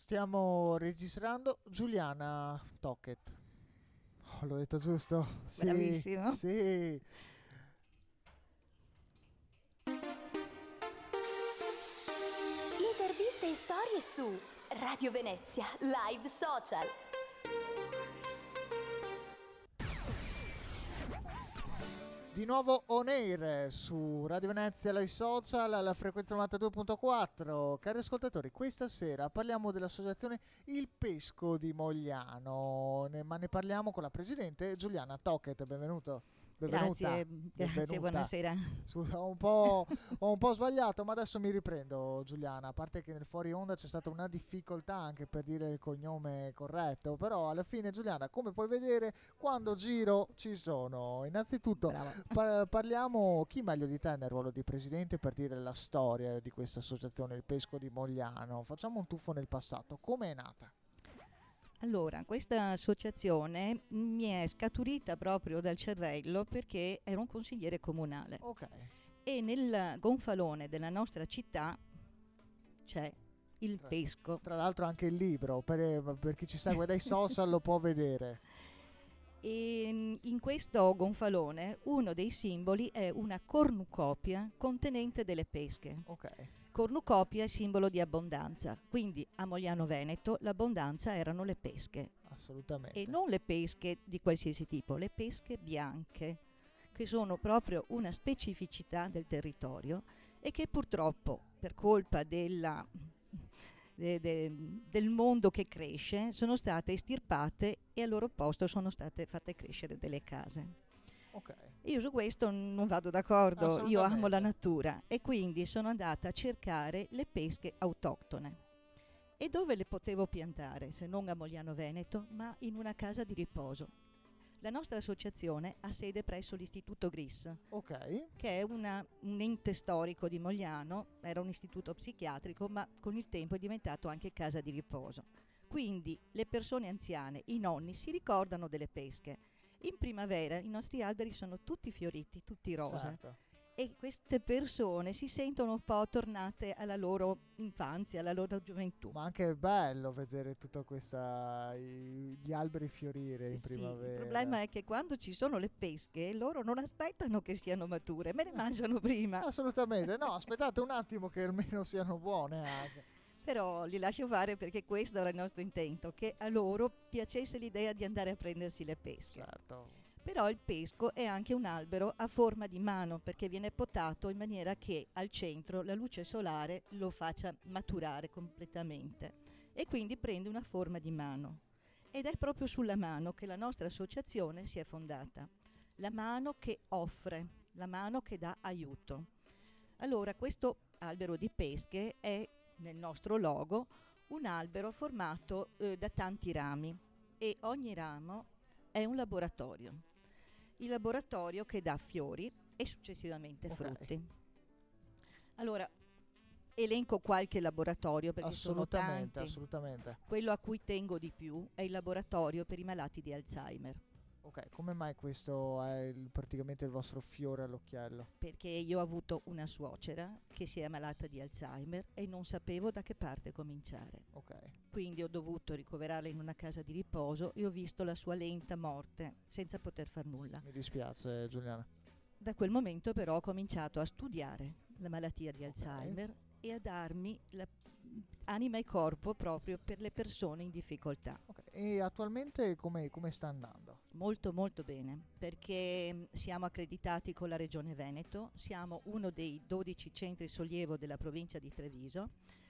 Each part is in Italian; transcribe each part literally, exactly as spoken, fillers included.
Stiamo registrando Giuliana Tocket. Oh, l'ho detto giusto? Sì, Bravissimo. sì. Interviste e storie su Radio Venezia Live Social. Di nuovo on air su Radio Venezia Live Social alla frequenza novantadue virgola quattro. Cari ascoltatori, questa sera parliamo dell'associazione Il Pesco di Mogliano, ne- ma ne parliamo con la presidente Giuliana Tocket. Benvenuto. Benvenuta. Grazie, grazie, Benvenuta. buonasera. Scusa, ho un po', ho un po' sbagliato, ma adesso mi riprendo, Giuliana. A parte che nel fuori onda c'è stata una difficoltà anche per dire il cognome corretto, però alla fine, Giuliana, come puoi vedere, quando giro ci sono. Innanzitutto, Brava. pa- parliamo, chi meglio di te nel ruolo di presidente per dire la storia di questa associazione, il Pesco di Mogliano. Facciamo un tuffo nel passato. Come è nata? Allora, questa associazione mi è scaturita proprio dal cervello perché ero un consigliere comunale Ok. e nel gonfalone della nostra città c'è il Tra- pesco. Tra l'altro anche il libro, per, per chi ci segue dai social lo può vedere. E in questo gonfalone uno dei simboli è una cornucopia contenente delle pesche. Ok. Cornucopia è simbolo di abbondanza, quindi a Mogliano Veneto l'abbondanza erano le pesche. Assolutamente. E non le pesche di qualsiasi tipo, le pesche bianche, che sono proprio una specificità del territorio e che purtroppo per colpa della, de- de- del mondo che cresce sono state estirpate e al loro posto sono state fatte crescere delle case. Ok. Io su questo non vado d'accordo, io amo la Assolutamente. natura e quindi sono andata a cercare le pesche autoctone. E dove le potevo piantare, se non a Mogliano Veneto, ma in una casa di riposo. La nostra associazione ha sede presso l'Istituto Gris, Ok. che è una- un ente storico di Mogliano, era un istituto psichiatrico, ma con il tempo è diventato anche casa di riposo. Quindi le persone anziane, i nonni, si ricordano delle pesche. In primavera i nostri alberi sono tutti fioriti, tutti rosa. Certo. E queste persone si sentono un po' tornate alla loro infanzia, alla loro gioventù. Ma anche è bello vedere tutta questa i- gli alberi fiorire in Sì, primavera. il problema è che quando ci sono le pesche loro non aspettano che siano mature, me le mangiano prima. Assolutamente. No, aspettate un attimo che almeno siano buone anche. Però li lascio fare perché questo era il nostro intento, che a loro piacesse l'idea di andare a prendersi le pesche. Certo. Però il pesco è anche un albero a forma di mano perché viene potato in maniera che al centro la luce solare lo faccia maturare completamente e quindi prende una forma di mano. Ed è proprio sulla mano che la nostra associazione si è fondata. La mano che offre, la mano che dà aiuto. Allora, questo albero di pesche è nel nostro logo un albero formato eh, da tanti rami e ogni ramo è un laboratorio. Il laboratorio che dà fiori e successivamente Ok. frutti. Allora, elenco qualche laboratorio perché sono Assolutamente, tanti. assolutamente. Quello a cui tengo di più è il laboratorio per i malati di Alzheimer, Ok, come mai questo è il- praticamente il vostro fiore all'occhiello? perché io ho avuto una suocera che si è ammalata di Alzheimer e non sapevo da che parte cominciare. Ok. Quindi ho dovuto ricoverarla in una casa di riposo e ho visto la sua lenta morte senza poter far nulla. Mi dispiace, Giuliana. Da quel momento però ho cominciato a studiare la malattia di Ok. Alzheimer e a darmi la- anima e corpo proprio per le persone in difficoltà. Ok, e attualmente come, come sta andando? Molto molto bene, perché mh, siamo accreditati con la Regione Veneto, siamo uno dei dodici centri sollievo della provincia di Treviso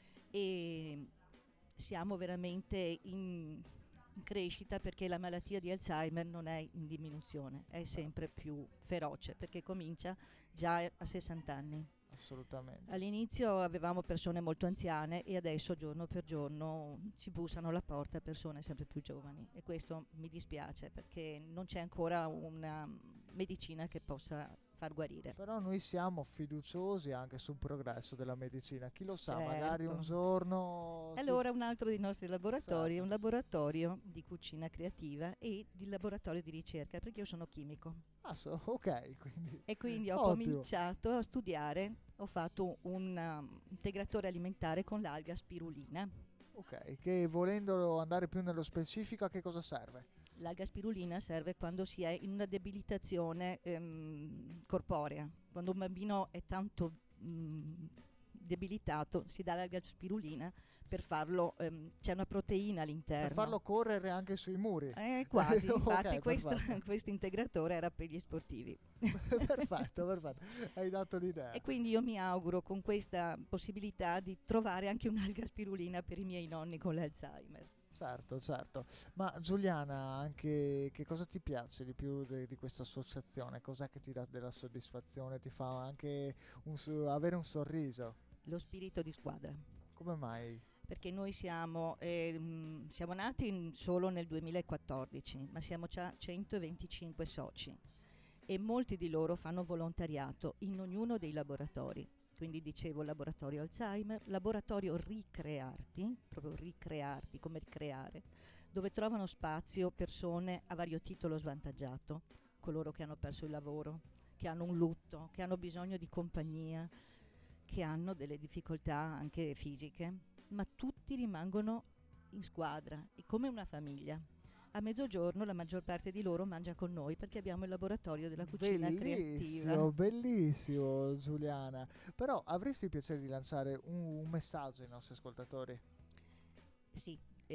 e siamo veramente in in crescita perché la malattia di Alzheimer non è in diminuzione, è sempre più feroce perché comincia già a sessanta anni. Assolutamente. All'inizio avevamo persone molto anziane e adesso giorno per giorno ci bussano alla porta persone sempre più giovani e questo mi dispiace perché non c'è ancora una medicina che possa far guarire. Però noi siamo fiduciosi anche sul progresso della medicina. Chi lo sa, Certo. magari un giorno... si- Allora un altro dei nostri laboratori è Certo. un laboratorio di cucina creativa e di laboratorio di ricerca perché io sono chimico. Ah, so- ok, quindi... E quindi ho Ottimo. cominciato a studiare, ho fatto un um, integratore alimentare con l'alga spirulina Ok, che volendo andare più nello specifico, a che cosa serve? L'alga spirulina serve quando si è in una debilitazione ehm, corporea. Quando un bambino è tanto mh, debilitato, si dà l'alga spirulina per farlo, ehm, c'è una proteina all'interno. Per farlo correre anche sui muri. Eh, quasi, infatti Okay, questo, perfetto. questo integratore era per gli sportivi. Perfetto, perfetto, hai dato l'idea. E quindi io mi auguro con questa possibilità di trovare anche un'alga spirulina per i miei nonni con l'Alzheimer. Certo, certo. Ma Giuliana, anche che cosa ti piace di più de- di questa associazione? Cos'è che ti dà della soddisfazione? Ti fa anche un so- avere un sorriso? Lo spirito di squadra. Come mai? Perché noi siamo, ehm, siamo nati in- solo nel duemilaquattordici, ma siamo già centoventicinque soci e molti di loro fanno volontariato in ognuno dei laboratori. Quindi dicevo laboratorio Alzheimer, laboratorio Ricrearti, proprio ricrearti, come ricreare, dove trovano spazio persone a vario titolo svantaggiato, coloro che hanno perso il lavoro, che hanno un lutto, che hanno bisogno di compagnia, che hanno delle difficoltà anche fisiche, ma tutti rimangono in squadra, e come una famiglia. A mezzogiorno la maggior parte di loro mangia con noi perché abbiamo il laboratorio della cucina Bellissimo, creativa. bellissimo Giuliana. Però avresti il piacere di lanciare un, un messaggio ai nostri ascoltatori? Sì,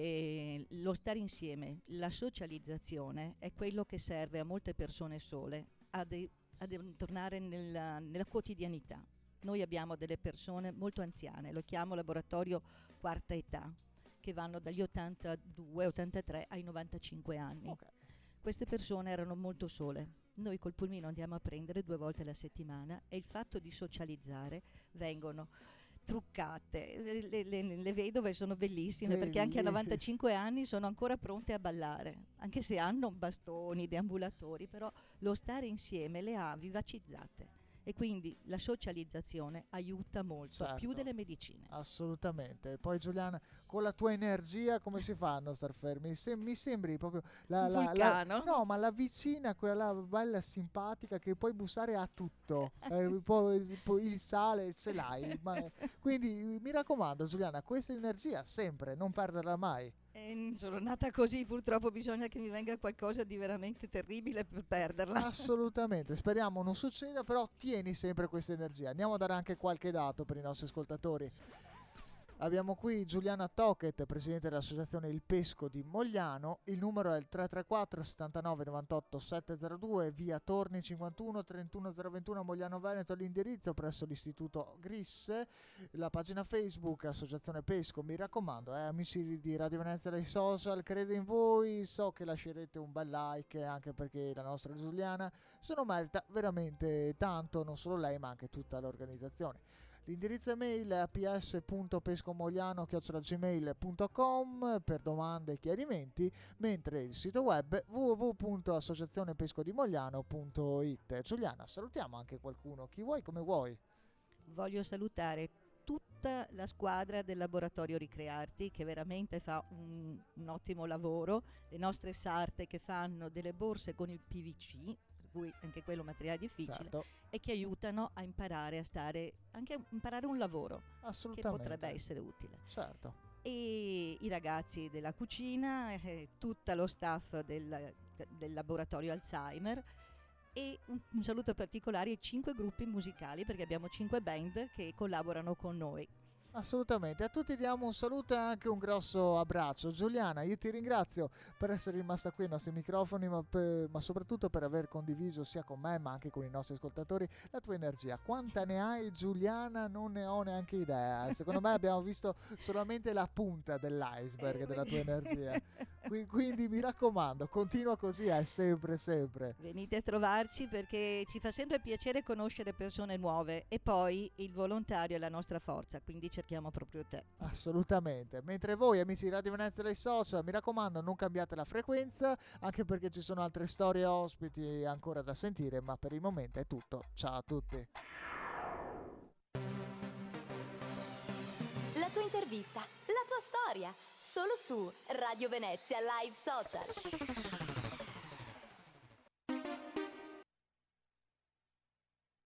eh, lo stare insieme, la socializzazione è quello che serve a molte persone sole a, de- a de- tornare nella, nella quotidianità. Noi abbiamo delle persone molto anziane, lo chiamo laboratorio quarta età, che vanno dagli ottantadue ottantatré ai novantacinque anni. Ok. Queste persone erano molto sole. Noi col pulmino andiamo a prendere due volte alla settimana e il fatto di socializzare vengono truccate. Le, le- le- le vedove sono bellissime perché anche a Bellissimo. novantacinque anni sono ancora pronte a ballare, anche se hanno bastoni, deambulatori, però lo stare insieme le ha vivacizzate. E quindi la socializzazione aiuta molto, Certo. più delle medicine. Assolutamente. Poi Giuliana, con la tua energia come si fa a non star fermi? Sem- mi sembri proprio la, Un la- la- vulcano. no, ma la vicina, quella là bella simpatica che puoi bussare a tutto. Eh, poi, poi il sale ce l'hai. Ma- quindi mi raccomando Giuliana, questa energia sempre, non perderla mai. Eh, sono nata così, purtroppo bisogna che mi venga qualcosa di veramente terribile per perderla. Assolutamente, speriamo non succeda, però tieni sempre questa energia. Andiamo a dare anche qualche dato per i nostri ascoltatori. Abbiamo qui Giuliana Tocchet, presidente dell'associazione Il Pesco di Mogliano. Il numero è il tre tre quattro settantanove novantotto settecentodue, via Torni cinquantuno trentuno zero ventuno Mogliano Veneto. L'indirizzo presso l'istituto Grisse, la pagina Facebook Associazione Pesco. Mi raccomando, eh, amici di Radio Venezia dai social, credo in voi, so che lascerete un bel like, anche perché la nostra Giuliana se lo merita veramente tanto, non solo lei ma anche tutta l'organizzazione. L'indirizzo email è a p s punto pescomogliano chiocciola gmail punto com per domande e chiarimenti, mentre il sito web w w w punto associazionepescodimogliano punto i t. Giuliana, salutiamo anche qualcuno, chi vuoi come vuoi. Voglio salutare tutta la squadra del laboratorio Ricrearti che veramente fa un, un ottimo lavoro, le nostre sarte che fanno delle borse con il P V C, per cui anche quello è un materiale difficile, Certo, e che aiutano a imparare a stare, anche a imparare un lavoro che assolutamente. potrebbe essere utile. Certo. E i ragazzi della cucina, eh, tutto lo staff del, del laboratorio Alzheimer, e un, un saluto particolare ai cinque gruppi musicali, perché abbiamo cinque band che collaborano con noi. Assolutamente, a tutti diamo un saluto e anche un grosso abbraccio. Giuliana, io ti ringrazio per essere rimasta qui ai nostri microfoni, ma, per, ma soprattutto per aver condiviso sia con me ma anche con i nostri ascoltatori la tua energia. Quanta ne hai Giuliana? Non ne ho neanche idea. Secondo me abbiamo visto solamente la punta dell'iceberg della tua energia. Qui- Quindi mi raccomando, continua così, è sempre sempre. Venite a trovarci perché ci fa sempre piacere conoscere persone nuove, e poi il volontario è la nostra forza, quindi cerchiamo proprio te. Assolutamente. Mentre voi amici di Radio Venezia dai social, mi raccomando, non cambiate la frequenza, anche perché ci sono altre storie ospiti ancora da sentire, ma per il momento è tutto. Ciao a tutti. La tua intervista, la tua storia, solo su Radio Venezia Live Social.